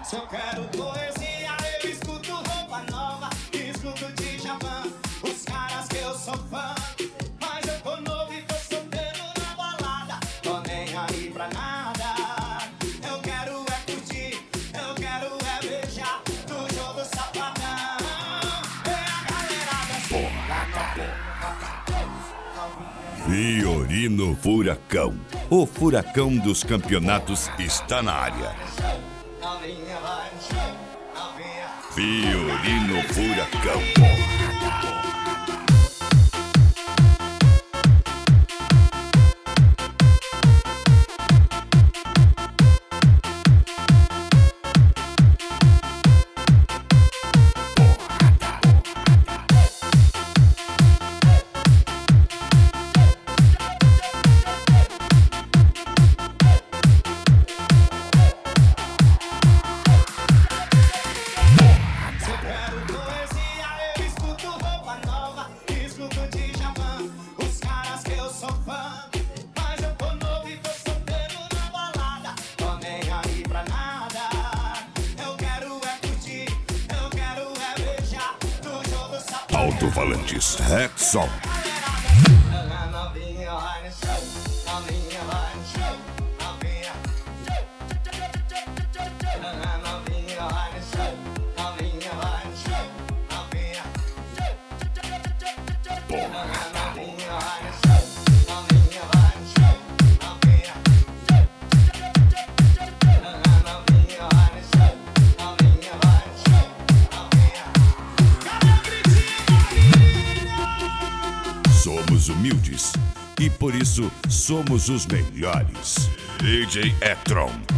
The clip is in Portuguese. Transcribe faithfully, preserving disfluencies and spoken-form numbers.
Se eu quero poesia, eu escuto Roupa Nova, escuto Djavan, os caras que eu sou fã. Mas eu tô novo e tô solteiro na balada, tô nem aí pra nada. Eu quero é curtir, eu quero é beijar no jogo safadão. É a galera da Fiorino Furacão. O furacão dos campeonatos está na área. Fiorino Furacão. Alto-falantes Rexon. Somos humildes e por isso somos os melhores. D J Etron.